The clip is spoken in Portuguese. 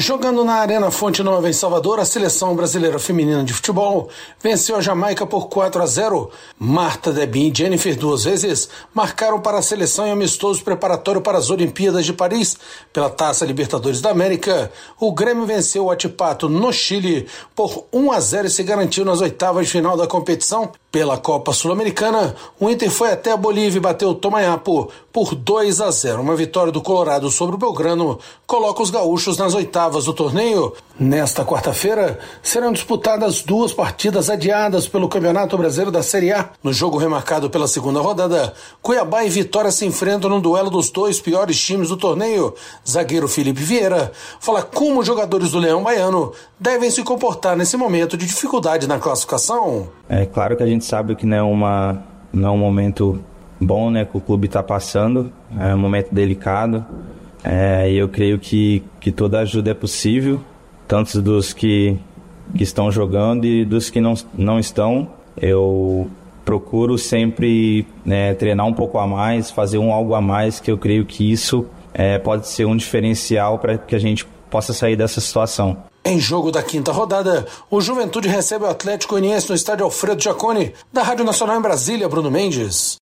Jogando na Arena Fonte Nova em Salvador, a seleção brasileira feminina de futebol venceu a Jamaica por 4-0. Marta, Debinha e Jennifer, 2 vezes, marcaram para a seleção em amistoso preparatório para as Olimpíadas de Paris. Pela Taça Libertadores da América, o Grêmio venceu o Huachipato no Chile por 1-0 e se garantiu nas oitavas de final da competição. Pela Copa Sul-Americana, o Inter foi até a Bolívia e bateu o Tomayapo por 2-0. Uma vitória do Colorado sobre o Belgrano coloca os gaúchos nas oitavas do torneio. Nesta quarta-feira, serão disputadas 2 partidas adiadas pelo Campeonato Brasileiro da Série A. No jogo remarcado pela segunda rodada, Cuiabá e Vitória se enfrentam num duelo dos 2 piores times do torneio. Zagueiro Felipe Vieira fala como os jogadores do Leão Baiano devem se comportar nesse momento de dificuldade na classificação. É claro que a gente sabe que não é um momento bom, né, que o clube está passando, é um momento delicado, e eu creio que toda ajuda é possível, tanto dos que estão jogando e dos que não estão. Eu procuro sempre treinar um pouco a mais, fazer algo a mais, que eu creio que isso pode ser um diferencial para que a gente possa sair dessa situação. Em jogo da quinta rodada, o Juventude recebe o Atlético Goianiense no estádio Alfredo Jaconi. Da Rádio Nacional em Brasília, Bruno Mendes.